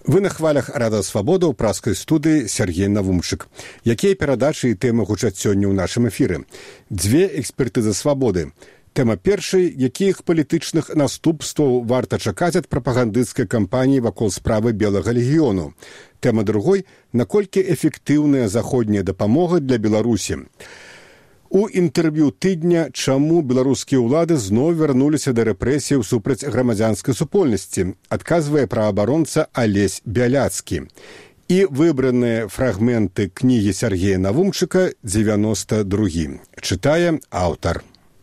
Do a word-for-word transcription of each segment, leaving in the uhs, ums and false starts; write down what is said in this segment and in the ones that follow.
Вы на хвалях Радыё Свабода ў праскай студыі Сергей Навумчык. Якія перадачы і тэмы гучаць сёння ў нашым эфіры? Дзве экспертызы свабоды. Тэма першай, якіх палітычных наступстваў варта чакаць ад прапагандысцкай кампаніі вакол справы Белага легіёну. Тэма другой, наколькі эфектыўная заходняя дапамога для Беларусі. У інтэрв'ю тыдня, чаму беларускія ўлады зноў вярнуліся да рэпрэсіяў супраць грамадзянскай супольнасці, адказвае праабаронца Алесь Бяляцкі. І выбраныя фрагменты кнігі Сергея Навумчыка «девяносто другі». Чытае аўтар.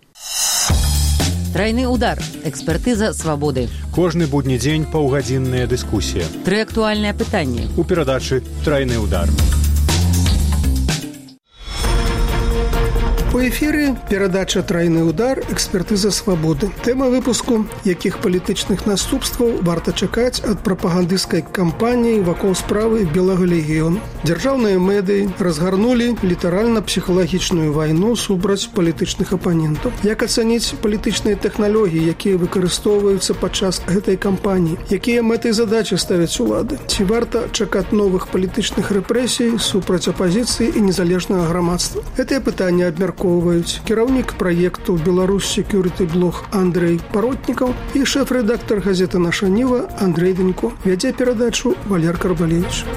Трайны удар. Экспертыза свабоды. Кожны будні дзень паўгадзінная дыскусія. Тры актуальныя пытанні. У перадачы «Трайны удар». У эфіры перадача «Трайны удар. Экспертыза свабоды». Тэма выпуску, якіх палітычных наступстваў варта чакаць ад прапагандысцкай кампаніі вакол справы Белага легіёну. Дзяржаўныя медыі разгарнулі літаральна-псіхалагічную вайну супраць палітычных апанентаў. Як ацаніць палітычныя тэхналогіі, якія выкарыстоўваюцца падчас гэтай кампаніі? Якія мэты і задачы ставяць улады? Ці варта чакаць новых палітычных рэпрэсій супраць апазіцыі і незалежнага грамадства? Гэтыя пытанні абмяркоўваюць кіраўнік праекту «Беларусь Security Blog» Андрей Паротнікаў і шэф-рэдактар газеты «Наша Ніва» Андрей Данько. Вядзе перадачу Валер Карбалевич.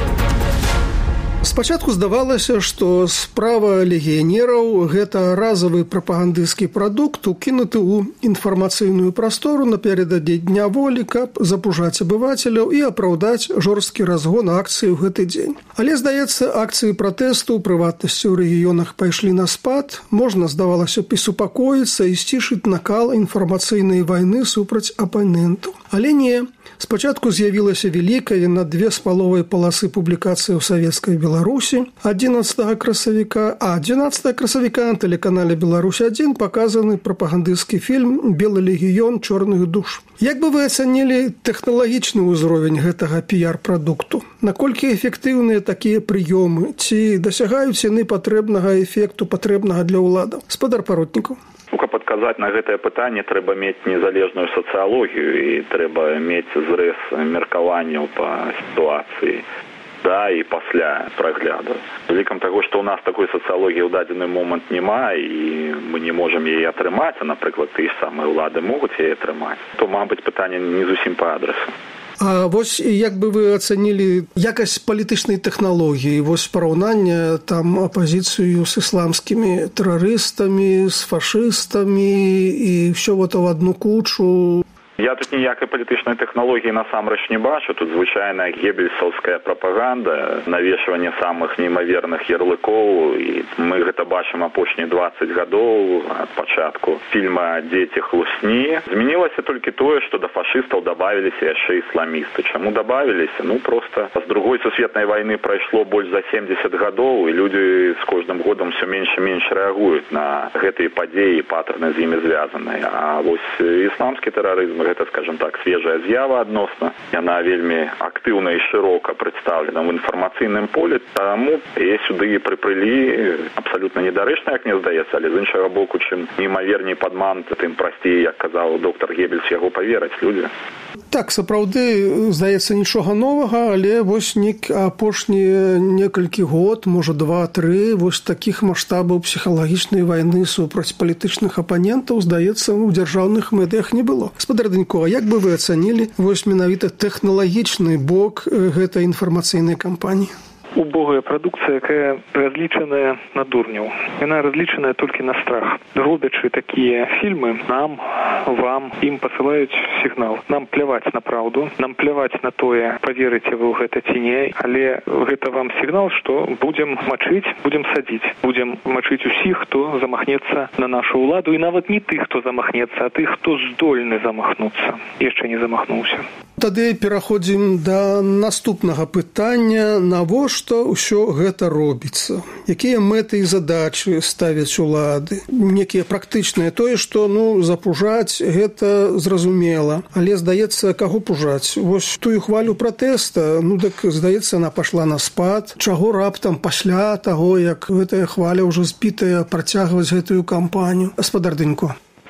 Спачатку здавалася, што справа легіянераў – гэта разавы прапагандысцкі прадукт, укінуты ў інфармацыйную прастору напярэдадні дня волі, каб запужаць абывацеляў і апраўдаць жорсткі разгон акцыі ў гэты дзень. Але, здаецца, акцыі пратэсту, у прыватнасці ў рэгіёнах, пайшлі на спад. Можна, здавалася б, і супакоіцца і сцішыць накал інфармацыйнай вайны супраць апанентаў. Але не. Спачатку з'явілася вялікая на две з паловай паласы публікацыя ў савецкай Беларусі адзінаццатага красавіка, а адзінаццатага красавіка на тэлеканале «Беларусь адзін» паказаны прапагандысцкі фільм «Белы легіён чорных душ». Як бы вы ацанілі тэхналагічны ўзровень гэтага піяр-прадукту? Наколькі эфектыўныя такія прыёмы? Ці дасягаюць яны патрэбнага эфекту, патрэбнага для ўладаў? Спадар Паротнікаў. Ну, каб адказаць на гэтае пытанне, трэба мець незалежную сацыялогію і трэба мець зрэз меркаванняў па сітуацыі, да, і пасля прагляду. Лікам таго, што ў нас такой сацыялогіі ў дадзены момант няма, і мы не можам яе атрымаць, а, напрыклад, тыя ж самыя ўлады могуць яе атрымаць, то, мабыць, пытанне не зусім па адрасу. А вось як бы вы ацанілі якасць палітычнай тэхналогіі, вось параўнання там апазіцыю з ісламскімі тэрарыстамі, з фашыстамі і ўсё вот в одну кучу? Я тут ніякай палітычнай тэхналогіі насамрэч не бачу. Тут звычайная геббельсаўская прапаганда, навешванне самых неймаверных ярлыкоў, і мы гэта бачым апошнія дваццаць гадоў ад пачатку фільма «Дзеці хлусні». Змянілася толькі тое, што да фашыстаў дабавіліся яшчэ ісламісты. Чаму дабавіліся? Ну, проста з другой сусветнай вайны прайшло больш за семдзесят гадоў, і людзі з кожным годам все менш і менш рэагуюць на гэтыя падзеі і патэрны з імі звязаныя. А вось ісламскі тэрарызм — гэта, скажем так, свежая з'ява адносна. Яна вельмі актыўна і шырока прадстаўлена ў інфармацыйным полі, таму яе сюды прыплылі абсалютна недарэчна, як мне здаецца, але з іншага боку, чым неймаверней падман, тым прасцей, як казаў доктар Геббельс, яго павераць людзі. Так, сапраўды, здаецца, нічога новага, але вось нек апошнія некалькі год, можа два-тры, вось такіх маштабаў псіхалагічнай вайны супраць палітычных апанентаў, здаецца, у дзяржаўных медыях не было. Спадар Данько, як бы вы ацанілі вось менавіта тэхналагічны бок гэтай інфармацыйнай кампаніі? Убогая прадукцыя, якая разлічаная на дурняў. Яна разлічаная толькі на страх. Робячы такія фільмы, нам, вам, ім пасылаюць сігнал. Нам пляваць на праўду, нам пляваць на тое, паверыце вы ў гэта ці не, але гэта вам сігнал, што будзем мачыць, будзем садзіць. Будзем мачыць усіх, хто замахнецца на нашу ўладу, і нават не тых, хто замахнецца, а тых, хто здольны замахнуцца. Яшчэ не замахнуўся. Тады пераходзім да наступнага пытання, навошта ўсё гэта робіцца? Якія мэты і задачы ставяць улады? Некія практычныя. Тое, што, ну, запужаць, гэта зразумела. Але, здаецца, каго пужаць? Вось тую хвалю пратэста, ну, так, здаецца, она пашла на спад. Чаго раптам пасля таго, як гэтая хваля ўжо збітая, працягваць гэтую кампанію? Спадар Данько.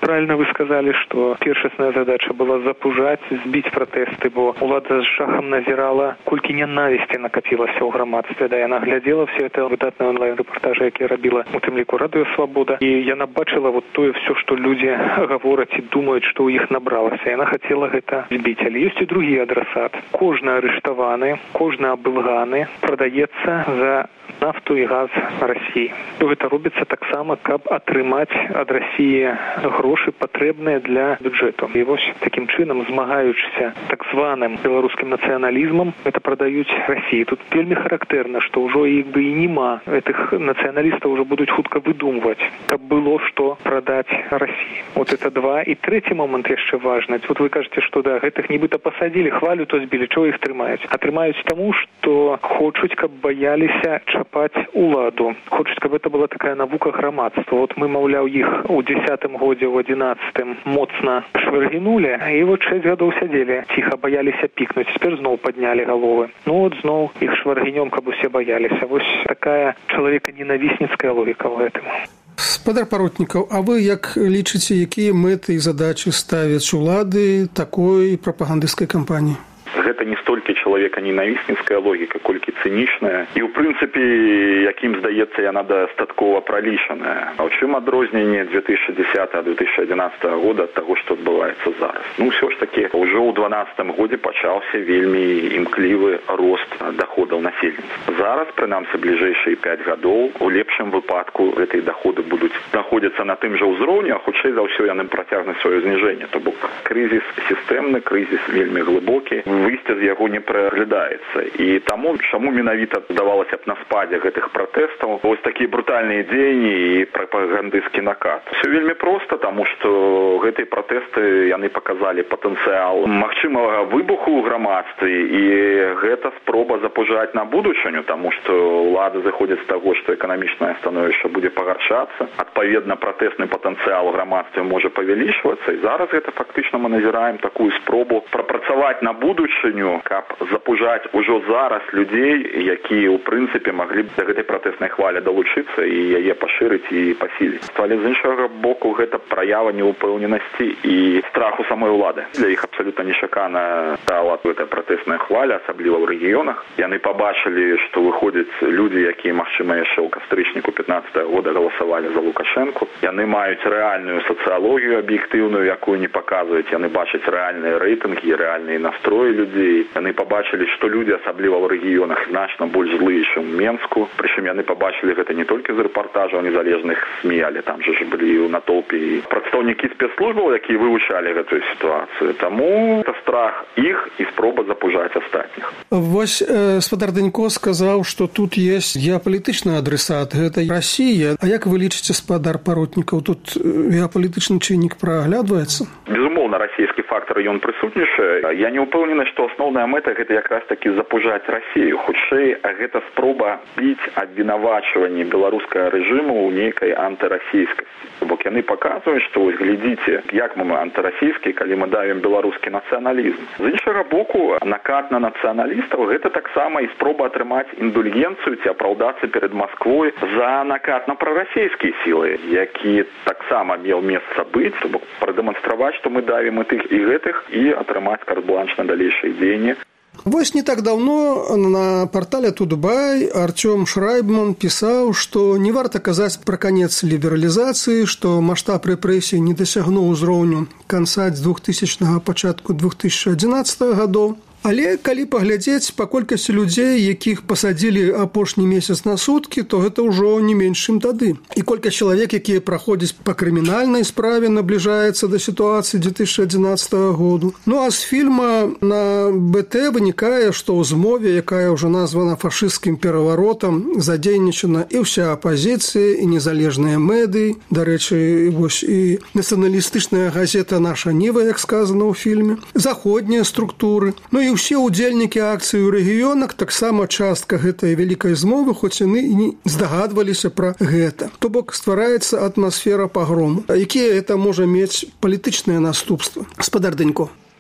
Правильно вы сказали, что першасная задача была запужаць, збіць пратэсты, бо улада з жахам назірала, колькі нянавісці накапілася ў грамадстве. Да, яна глядзела все это выдатныя онлайн-рэпартажы, якія рабіла у тым ліку радыё Свабода, і яна бачыла вот тое все, што людзі гавораць і думаюць, што ў іх набралася. Яна хацела гэта збіць. Але ёсць і другі адрасат. Кожны арыштаваны, кожны абылганы прадаецца за нафту і газ Расіі. Гэта робіцца таксама, каб атрымаць ад Расіі грошы патрэбныя для бюджэту. І вось такім чынам, змагаючыся так званым беларускім нацыяналізмам, гэта прадаюць Расіі. Тут вельмі характэрна, што ўжо як бы і нема. Гэтых нацыяналістаў ўжо будуць хутка выдумваць, каб было што прадаць Расіі. Вот это два. І трэці момант яшчэ важны. Вот вы кажаце, што да, гэтых нібыта пасадзілі, хвалю то збілі, чого іх трымаюць? А трымаюць таму, што хочуць, каб баяліся чапаць уладу. Хочуць, каб это была такая навука грамадства. Вот мы, маўляў, іх у дзесятым годзе, у адзінаццатым моцна швыргінулі, і вот шэсць гадоў сядзелі, ціха баяліся пікнуць, цяпер зноў паднялі галовы. Ну вот зноў іх швыргінём, каб усе баяліся. Вось такая чалавека-ненавісніцкая логіка ў гэтым. Спадар Паротнікаў, а вы як лічыце, якія мэты і задачы ставяць улады такой прапагандысцкай кампаніі? Гэта не столькі чалавека-ненавісніцкая логіка, колькі цынічная. І ў прынцыпе, якім здаецца, яна дастаткова пралічаная. А ў чым адрозненне две тысячи десятого - две тысячи одиннадцатого года ад таго, што адбываецца зараз? Ну, ўсё ж такі, ўжо ў дванаццатым годзе пачаўся вельмі імклівы рост даходаў насельніцтва. Зараз, прынамсі, бліжэйшыя пяць гадоў, у лепшым выпадку гэтыя даходы будуць знаходзіцца на тым жа ўзроўні, а хутчэй за ўсё яны працягнуць сваё зніжэнне. То бок крызіс сістэмны, крызіс вельмі глыбокі, выйсце з яго не праглядаецца. І таму, чаму менавіта здавалася б на спадзе гэтых пратэстаў вось такія брутальныя дзеянні і прапагандысцкі накат. Все вельмі проста, таму што гэтыя пратэсты яны паказалі патэнцыял магчымага выбуху ў грамадстве, і гэта спроба запужаць на будучыню, таму што ўлады заходзяць з таго, што эканамічнае становішча будзе пагаршацца. Адпаведна, пратэсны патэнцыял у грамадстве можа павялічвацца, і зараз гэта фактычна мы назіраем такую спробу прапрацаваць на будучыню, каб запужаць ужо зараз людзей, якія ў прынцыпе маглі б да гэтай пратэснай хвалі далучыцца і яе пашырыць і пасіліць. Але з іншага боку, гэта праява неўпэўненасці і страху самой улады. Для іх абсалютна нечакана стала гэтая пратэсная хваля, асабліва ў рэгіёнах. Яны пабачылі, што выходзяць людзі, якія, магчыма, яшчэ ў кастрычніку пятнаццатого года галасавалі за Лукашэнку. Яны маюць рэальную сацыялогію аб'ектыўную, якую не паказваюць. Яны бачаць рэальныя рэйтынгі, рэальныя настроі людзей. Яны пабачылі, што людзі, асабліва ў рэгіёнах, значна больш злыя, чым у Менску. Прычым яны пабачылі гэта не толькі з рэпартажаў незалежных СМІ, але там жа ж былі ў натоўпе і прадстаўнікі спецслужбаў, якія вывучалі гэтую сітуацыю. Таму это страх іх і спроба запужаць астатніх. Вось э, спадар Данько сказаў, што тут ёсць геапалітычны адресат, гэта Расія. А як вы лічыце, спадар Паротнікаў, тут геапалітычны чыннік праглядваецца? Безумоўна, расійскі фактор ён прысутнічае. Я не ўпэўнены, што асноўная мэта гэта якраз такі запужаць Расію. Хутчэй, гэта спроба біць абвінавачванне беларускага рэжыму ў нейкай антырасійскасці. Бо яны паказваюць, што вось глядзіце, як мы антырасійскі, калі мы давім беларускі нацыяналізм. З іншага боку, накат на нацыяналістаў гэта таксама і спроба атрымаць індульгенцыю ці апраўдацца перад Масквой за накат на прарасійскія сілы, які таксама меў месца быць, то бок прадэманстраваць, што мы давім і тых і гэтых, і атрымаць карт-бланш на далейшыя дзеянні. Вось не так даўно на партале Тутбай Артём Шрайбман пісаў, што не варта казаць пра канец лібералізацыі, што маштаб рэпрэсій не дасягнуў узроўню канца двухтысячнага, пачатку две тысячи адзінаццатага гадоў. Але калі паглядзець па колькасці людзей, якіх пасадзілі апошні месяц на суткі, то гэта ўжо не менш, чым тады. І колькасць чалавек, якія праходзяць па крымінальнай справе, набліжаецца да сітуацыі две тысячи адзінаццатага году. Ну а з фільма на БТ вынікае, што ў змове, якая ўжо названа фашысцкім пераваротам, задзейнічана і ўся апазіцыя, і незалежныя медыі. Дарэчы, вось і нацыяналістычная газета «Наша Ніва», як сказана ў фільме, заходнія структуры, ну і ўсе ўдзельнікі акцыі ў рэгіёнах таксама частка гэтай вялікай змовы, хоць яны і не здагадваліся пра гэта. То бок ствараецца атмасфера пагрому. Якія гэта можа мець палітычныя наступствы? Спадар Данько.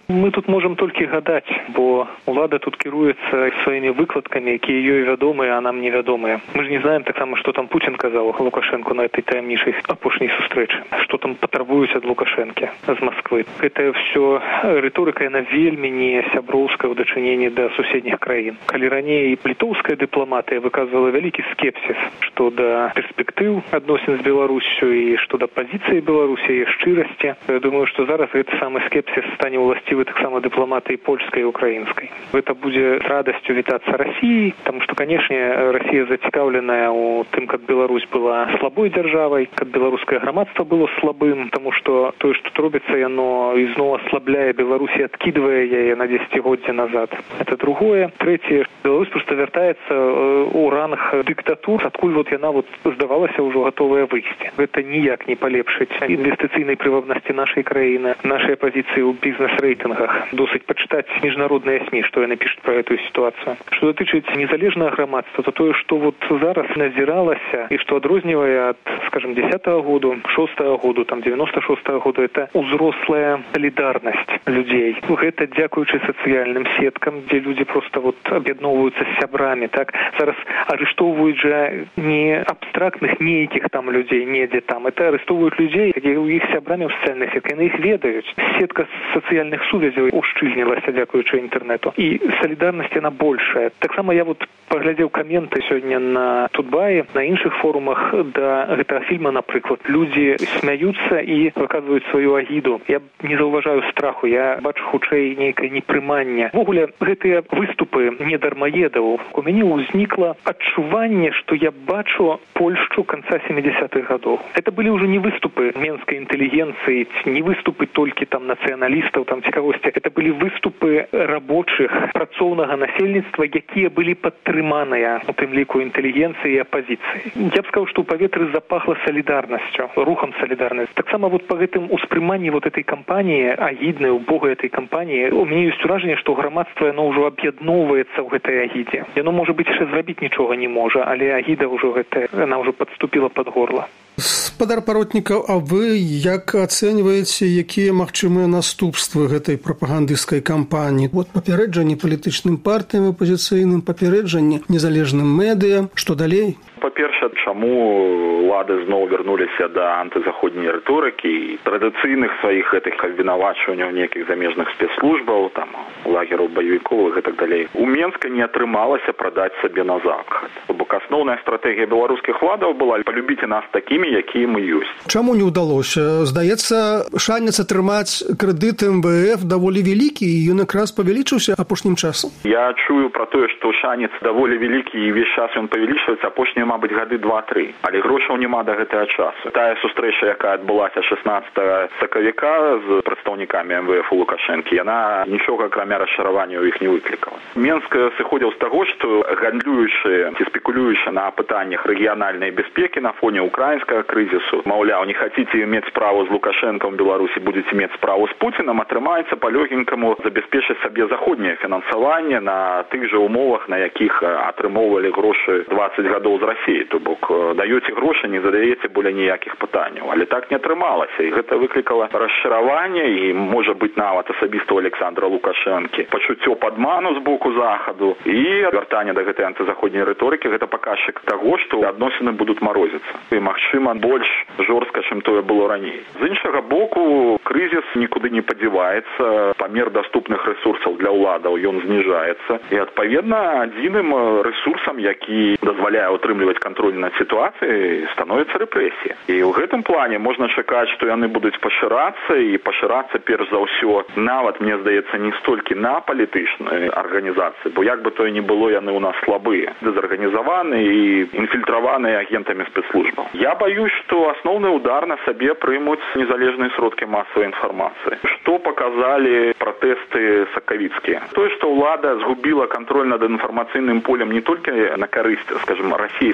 Мы тут можем толькі гадаць, бо улада тут кіруецца сваімі выкладкамі, якія ёй вядомыя, а нам невядомыя. Мы ж не знаем таксама, што там Путін казаў Лукашенку на этой таямнічай апошняй сустрэчы, што там патрабуюць ад Лукашэнкі з Масквы. Гэта ўсё рыторыка, яна вельмі не сяброўская ў дачыненні да суседніх краін. Калі раней літоўская дыпламатыя выказвала вялікі скепсіс што да перспектыў адносін з Беларуссю і што да пазіцыі Беларусі і шчырасці, я думаю, што зараз гэты самы скепсіс стане ўласцівы таксама дыпламатыі польскай і украінскай. Гэта будзе з радасцю вітацца Расіі, таму што, канешне, Расія зацікаўленая ў тым, каб Беларусь была слабой дзяржавай, каб беларускае грамадства было слабым, таму што тое, што тут робіцца, яно ізноў аслабляе Беларусь і адкідвае яе на дзесяцігоддзе назад. Это другое. Трэцяе, Беларусь проста вяртаецца ў ранг дыктатур, адкуль вот яна вот здавалася ўжо гатовая выйсці. Гэта ніяк не палепшыць інвестыцыйнай прывабнасці нашай краіны, нашай пазіцыі ў бізнес-рэйтынгах. Досыць пачытаць міжнародныя СМІ, што яны пішуць пра гэтую сітуацыю. Што датычыць незалежнага грамадства, то тое, што вот зараз назіралася і што адрознівае ад, скажем, дзесятага году, шостага году, там девяносто шостага году, это узрослая солідарнасць людзей. Гэта дзякуючы сацыяльным сеткам, дзе людзі просто вот аб'ядноўваюцца з сябрамі, так? Зараз арыштоўваюць жа не абстрактных нейкіх там людзей, недзе там. Это арыштоўваюць людзей, якія ў іх сябрамі ў сацыяльных сетках, яны іх ведаюць. Сетка сацыяльных сувязяў ушчыльнілася дзякуючы інтэрнэту. І салідарнасць яна большая. Таксама я вот паглядзеў каменты сёння на Тутбаі, на іншых форумах да гэтага фільма, напрыклад. Людзі смяюцца і выказваюць сваю агіду. Я не заўважаю страху, я бачу хутчэй нейкае непрыманне. Увогуле, гэтыя выступы недармаедаў, у мяне ўзнікла адчуванне, што я бачу Польшчу канца семидесятых гадоў. Это былі ўжо не выступы менскай інтэлігенцыі, не выступы толькі там нацыяналістаў, там цікавосці. Это былі выступы рабочых, працоўнага насельніцтва, якія былі падтрыманыя, у тым ліку інтэлігенцыі і апазіцыі. Я б сказаў, што ў паветры запахла салідарнасцю, рухам салідарнасці. Таксама вот па гэтым успрыманні вот этой кампаніі, агіднай, убогай этой кампаніі, у мяне ёсць уражанне, што грамадства яно ўжо аб'ядноўваецца ў гэтай агідзе. Яно, можа быць, яшчэ зрабіць нічога не можа, але агіда ўжо гэтая, яна ўжо падступіла пад горла. Спадар Паротнікаў, а вы як ацэньваеце, якія магчымыя наступствы гэтай прапагандысцкай кампаніі? Вот папярэджанне палітычным партыям апазіцыйным, папярэджанне незалежным медыа, што далей? Па-першае, чаму улады зноў вярнуліся да антызаходняй рыторыкі і традыцыйных сваіх гэтых абвінавачванняў нейкіх замежных спецслужбаў, там, лагераў баевікоў і гэтак далей. У Менска не атрымалася прадаць сабе на захад. Бо асноўная стратэгія беларускіх уладаў была «Палюбіце нас такімі, якія мы ёсць». Чаму не ўдалося? Здаецца, шанец атрымаць крэдыт эм вэ эф даволі вялікі, і ён якраз павялічыўся апошнім часам. Я чую пра тое, што шанец даволі вялікі, і ўвесь час ён павялічваецца, апошнія, мабыць, гады два-тры. Але грошаў няма да гэтага часу. Тая сустрэча, якая адбылася шаснаццатага сакавіка з прадстаўнікамі эм вэ эф у Лукашэнкі, яна нічога, акрамя расчаравання, ў іх не выклікала. Менск сыходзіў з таго, што гандлюючы ці спекулюючы на пытаннях рэгіянальнай бяспекі на фоне украінскага крызісу, маўляў, не хаціце мець справу з Лукашэнкам у Беларусі, будзеце мець справу з Пуцінам, атрымаецца па-лёгенькаму забяспечыць сабе заходняе фінансаванне на тых жа умовах, на якіх атрымоўвалі грошы дваццаць гадоў з Расіі. То бок, даёце грошы, не задаеце болей ніякіх пытанняў. Але так не атрымалася, і гэта выклікала расчараванне і, можа быць, нават асабіста ў Александра Лукашэнкі пачуццё падману з боку захаду і вяртанне да гэтай антызаходняй рыторыкі. Гэта паказчык таго, што адносіны будуць марозіцца. І, магчыма, больш жорстка, чым тое было раней. З іншага боку, крызіс нікуды не падзіваецца, памер даступных рэсурсаў для ўладаў ён зніжаецца. І, адпаведна, адзіным рэсурсам, які дазваляе утрымліваць кантроль над сітуацыяй, становіцца рэпрэсія. І ў гэтым плане можна чакаць, што яны будуць пашырацца, і пашырацца перш за ўсё нават, мне здаецца, не столькі на палітычнай арганізацыі, бо як бы то і не было, яны ў нас слабыя, дэзарганізаваны і інфільтраваныя агентамі спецслужбаў. Я баюсь, што асноўны удар на сабе прымуць незалежныя сродкі масавай інфармацыі. Што паказалі пратэсты сакавіцкія? Тое, што ўлада згубіла кантроль над інфармацыйным полем не толькі на карысць, скажем, расійскай медыйнай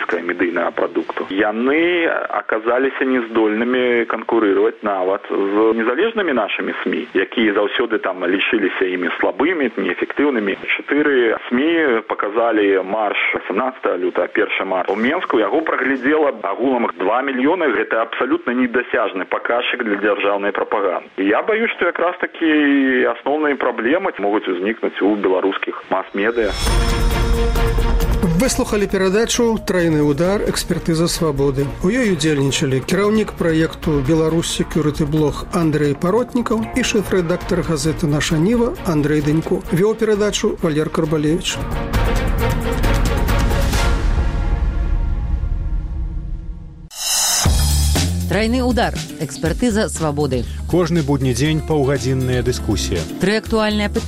тэлевізійнага прадукту. Яны аказаліся нездольнымі канкурировать нават з незалежнымі нашымі СМІ, якія заўсёды там лічыліся імі слабымі, неэфектыўнымі. Чатыры СМІ показалі марш сямнадцатага лютага, першы марш у Менску. Яго праглядзела агулам два мільёны. Гэта абсалютна недасяжны паказчык для дзяржаўнай прапаганды. І я баюсь, што якраз такі асноўныя праблемы могуць узнікнуць у беларускіх мас-медыа. Вы слухали перадачу «Трайны удар. Экспертыза свабоды». У ёй удзельнічалі кіраўнік праекту «Беларусь Security Blog» Андрэй Паротнікаў і шэф-рэдактар газеты «Наша Ніва» Андрэй Дэнько. Вёў перадачу Валер Карбалевіч. Трайны удар. Экспертыза свабоды. Кожны будні дзень паўгадзінная дыскусія. Тры актуальныя пытанні.